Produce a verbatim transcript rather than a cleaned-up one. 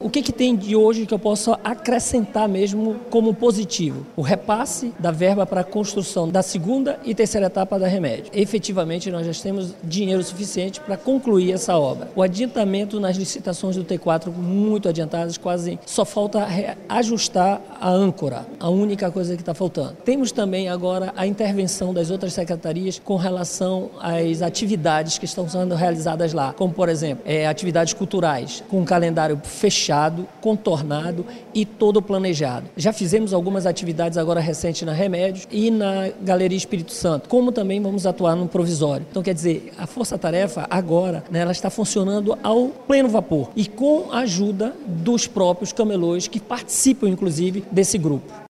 o que, que tem de hoje que eu posso acrescentar mesmo como positivo? O repasse da verba para a construção da segunda e terceira etapa da Remédio. Efetivamente, nós já temos dinheiro suficiente para concluir essa obra. O adiantamento nas licitações do T quatro muito adiantadas, quase só falta ajustar a âncora, a única coisa que está faltando. Temos também agora a intervenção das outras secretarias com relação às atividades que estão sendo realizadas lá, como por exemplo, é, atividades culturais, com um calendário fechado, contornado e todo planejado. Já fizemos algumas atividades agora recentes na Remédios e na Galeria Espírito Santo, como também vamos atuar no provisório. Então, quer dizer, a força-tarefa agora, né, ela está funcionando ao pleno vapor e com a ajuda dos próprios camelôs que participam, inclusive, desse grupo.